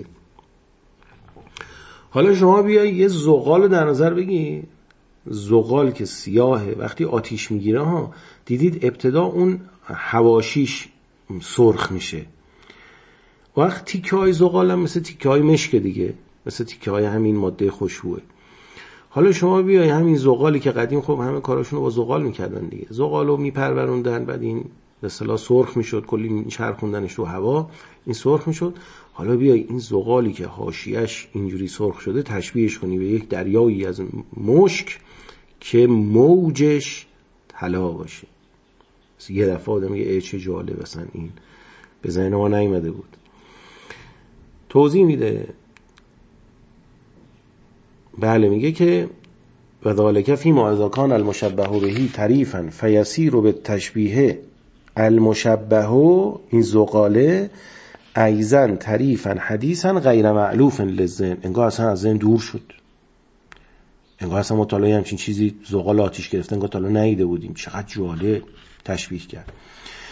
حالا شما بیایی یه زغال رو در نظر بگی، زغال که سیاهه وقتی آتیش میگیره ها، دیدید ابتدا اون حواشیش سرخ میشه، وقت تیکه های زغال هم مثل تیکه های مشک دیگه، مثل تیکه های همین ماده خوشبوه. حالا شما بیای همین زغالی که قدیم خب همه کاراشونو با زغال میکردن دیگه، زغالو میپروروندن، بعد این به اصطلاح سرخ میشد، کلی چرخوندنش تو هوا این سرخ میشد. حالا بیای این زغالی که حاشیه‌اش اینجوری سرخ شده تشبیهش کنی به یک دریایی از مشک که موجش طلا باشه. یه دفعه آدم میگه چه جالب، مثلا این به ذهن ما نیامده بود. توضیح میده. بله میگه که و ذالک فیما اذا کان المشبه بهی تعریفا فیسیر بالتشبیه المشبه، این زغاله ایزن تعریفا حدیثا غیر معلوف للذهن، انگار اصلا از ذهن دور شد، انگار اصلا مطالعه همچین چیزی زغال آتیش گرفته انگار تا حالا ندیده بودیم. چقدر جالب تشبیه کرد.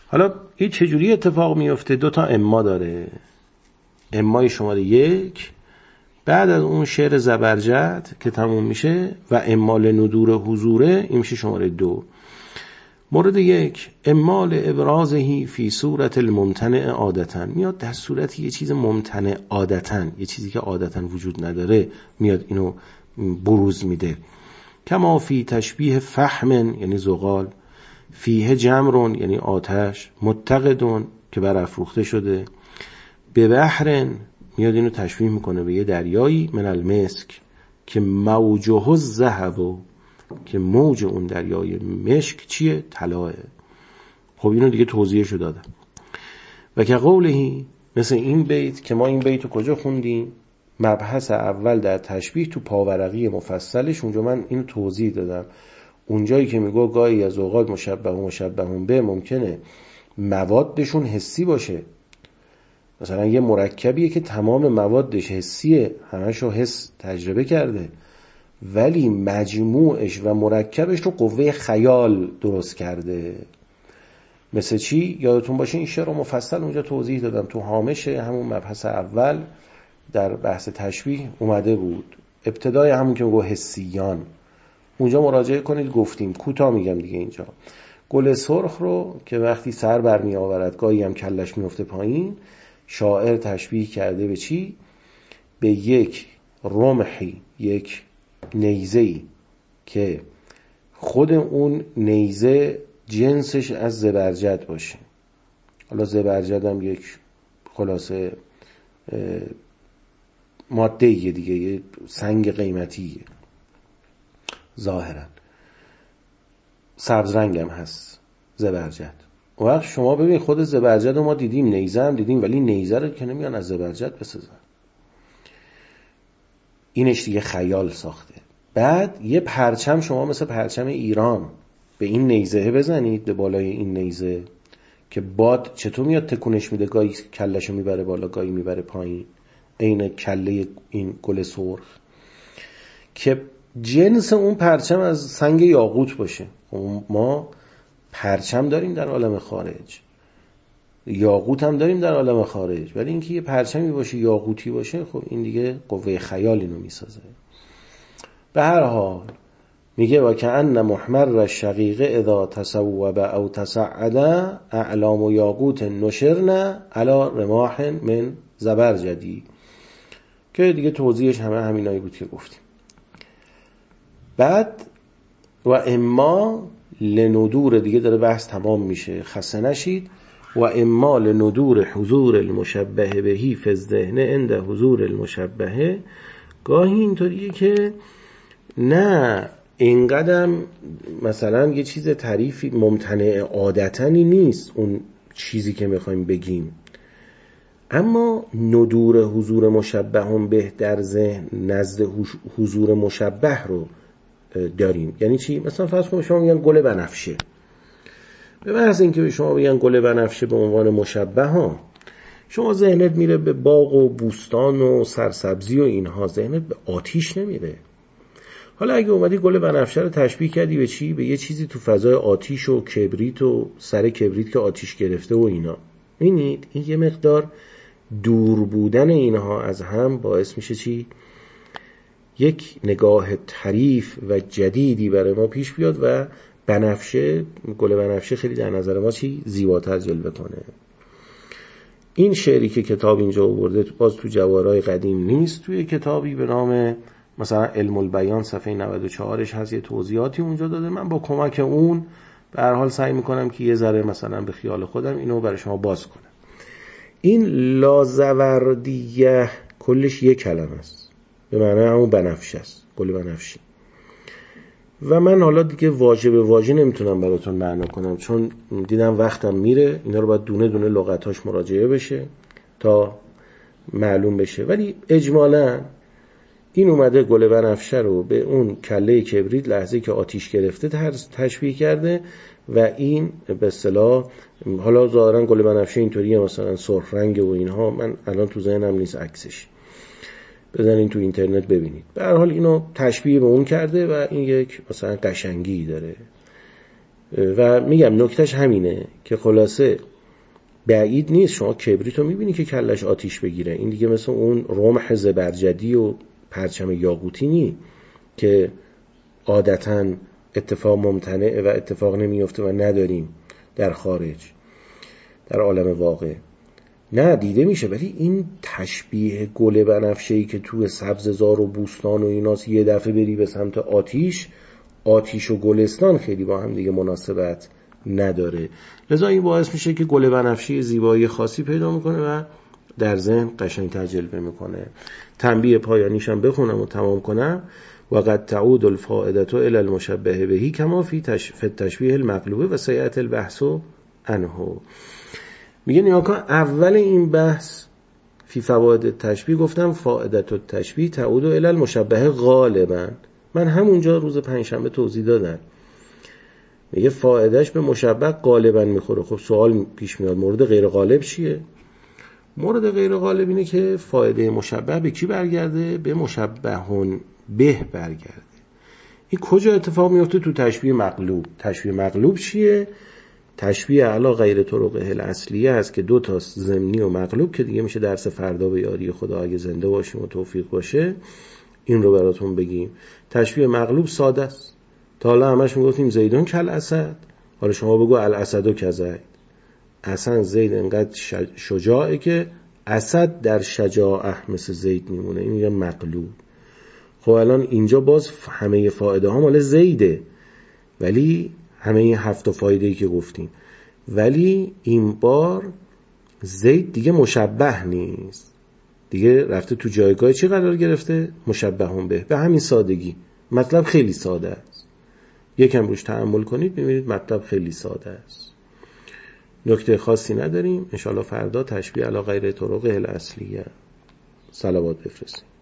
حالا این چجوری اتفاق میفته؟ 2 تا اما داره. امای شماره 1 بعد از اون شعر زبرجد که تموم میشه و امال ندور حضوره، این میشه شماره 2. مورد 1 امال ابرازهی فی صورت الممتنع عادتاً، میاد در صورت یه چیز ممتنع عادتاً، یه چیزی که عادتاً وجود نداره میاد اینو بروز میده. کما فی تشبیه فحم یعنی زغال، فیه جمرون یعنی آتش، متقدون که برافروخته شده، به بحرن میاد اینو تشبیه میکنه به یه دریایی، من المسک که موجه الذهب، که موج اون دریای مشک چیه؟ طلاه. خب اینو دیگه توضیحشو دادم. و که قولهی، مثل این بیت که ما این بیتو کجا خوندیم؟ مبحث اول در تشبیه تو پاورقی مفصلش، اونجا من اینو توضیح دادم. اونجایی که میگه گاهی از اوقات مشبه و مشبهون به ممکنه موادشون حسی باشه. مثلا یه مرکبیه که تمام موادش حسیه، همشو حس تجربه کرده، ولی مجموعش و مرکبش رو قوه خیال درست کرده. مثل چی؟ یادتون باشه این شعر رو مفصل اونجا توضیح دادم تو هامش همون مبحث اول در بحث تشبیه اومده بود، ابتدای همون که میگه حسیان. اونجا مراجعه کنید، گفتیم کوتاه میگم دیگه. اینجا گل سرخ رو که وقتی سر برمی آورد گاهی هم کلش میفته پایین، شاعر تشبیه کرده به چی؟ به یک رمحی، یک نیزه‌ای که خود اون نیزه جنسش از زبرجد باشه. حالا زبرجد هم یک خلاصه ماده‌ایه دیگه، یه سنگ قیمتیه، ظاهرا سبز رنگ هم هست زبرجد. اون وقت شما ببین خود زبرجد رو ما دیدیم، نیزه هم دیدیم، ولی نیزه رو که نمیان از زبرجد بسازن، اینش دیگه خیال ساخته. بعد یه پرچم شما مثل پرچم ایران به این نیزه بزنید، به بالای این نیزه که باد چطور میاد تکونش میده، گاهی کلهشو میبره بالا گاهی میبره پایین، عین کله این گل سرخ، که جنس اون پرچم از سنگ یاقوت باشه. ما پرچم داریم در عالم خارج، یاقوت هم داریم در عالم خارج، ولی اینکه یه پرچمی باشه یاقوتی باشه، خب این دیگه قوه خیال اینو میسازه. به هر حال میگه و کأن محمر الشقیق اذا تصوب او تصعد اعلام و یاقوت نشرن علی رماح من زبرجدی، که دیگه توضیحش همه همینایی بود که گفتیم. بعد و اما لندور، دیگه داره بحث تمام میشه، خسته نشید. و اما لندور حضور المشبه بهی فی الذهن عند حضور المشبه، گاهی اینطوریه که نه اینقدر مثلا یه چیز تعریفی ممتنع عادتنی نیست اون چیزی که میخوایم بگیم، اما ندور حضور مشبه هم به در ذهن نزد حضور مشبه رو داریم. یعنی چی؟ مثلا فرض کنید شما میگن گل بنفشه، به محض اینکه به شما بگن گل بنفشه به عنوان مشبه ها، شما ذهنت میره به باغ و بوستان و سرسبزی و اینها، ذهنت به آتیش نمیره. حالا اگه اومدی گل بنفشه رو تشبیه کردی به چی؟ به یه چیزی تو فضای آتیش و کبریت و سر کبریت که آتیش گرفته و اینا. ببینید این یه مقدار دور بودن اینها از هم باعث میشه چی؟ یک نگاه طریف و جدیدی برای ما پیش بیاد و بنفشه، گل بنفشه خیلی در نظر ما چی؟ زیباتر جلوه کنه. این شعری که کتاب اینجا آورده باز تو جواهرهای قدیم نیست، توی کتابی به نام مثلا علم البیان صفحه 94ش هست، یه توضیحاتی اونجا داده. من با کمک اون به هر حال سعی میکنم که یه ذره مثلا به خیال خودم اینو برای شما باز کنم. این لازوردیه کلش یک کلمه است، به معنی همون بنفشه است، گل بنفشی. و من حالا دیگه واژه به واژه نمیتونم براتون معنا کنم، چون دیدم وقتم میره، اینا رو باید دونه دونه لغتاش مراجعه بشه تا معلوم بشه. ولی اجمالاً این اومده گل بنفشه رو به اون کله کبریت لحظه که آتیش گرفته تشبیه کرده و این به اصطلاح حالا ظاهرا گل بنفشه اینطوریه مثلا سرخ رنگ و اینها، من الان تو ذهنم نیست عکسش، بزنین تو اینترنت ببینید. به هر حال اینو تشبیه به اون کرده و این یک مثلا قشنگی داره. و میگم نکتهش همینه که خلاصه بعید نیست شما کبریتو میبینی که کلش آتیش بگیره. این دیگه مثل اون رمح زبرجدی و پرچم یاقوتی نی که عادتاً اتفاق ممتنعه و اتفاق نمیفته و نداریم در خارج، در عالم واقع نه دیده میشه. ولی این تشبیه گل بنفشه‌ای که تو سبززار و بوستان و ایناست، یه دفعه بری به سمت آتیش و گلستان خیلی با هم دیگه مناسبت نداره. لذا این باعث میشه که گل بنفشه‌ای زیبایی خاصی پیدا میکنه و در ذهن قشنگ‌تر جلوه میکنه. تنبیه پایانیشم بخونم و تمام کنم. و قد تعود الفائدة الى المشبه به کما فی التشبیه المقلوب و سیأتی البحث عنه. میگه نیا کن اول این بحث فی فواید تشبیه گفتم فائدة التشبیه تعود الی المشبه غالبا. من همونجا روز پنجشنبه توضیح دادم. میگه فائدهش به مشبه غالبا میخوره. خب سوال پیش میاد مورد غیر غالب چیه؟ مورد غیر غالب اینه که فایده مشبه به کی برگرده؟ به مشبهون به برگرده. این کجا اتفاق میفته؟ تو تشبیه مقلوب. تشبیه مقلوب چیه؟ تشبیه علی غیر طرقه الاصلیه است که دو تا ضمنی و مقلوب که دیگه میشه درس فردا به یاری خدا اگه زنده باشیم و توفیق باشه این رو براتون بگیم. تشبیه مقلوب ساده است. تا حالا همش میگفتیم زیدون کل اسد، حالا شما بگو الاسدو کزید. اصلا زید انقدر شجاعه که اسد در شجاعه مثل زید میمونه. این میگن مقلوب. خب الان اینجا باز همه فایده ها مال زیده، ولی همه این 7 فایده‌ای که گفتیم، ولی این بار زید دیگه مشبه نیست، دیگه رفته تو جایگاه چی قرار گرفته؟ مشبهون به همین سادگی. مطلب خیلی ساده است. یکم روش تأمل کنید ببینید مطلب خیلی ساده است. نکته خاصی نداریم. انشالله فردا تشبیه علی غیر طرق الاصلیه. صلوات بفرستید.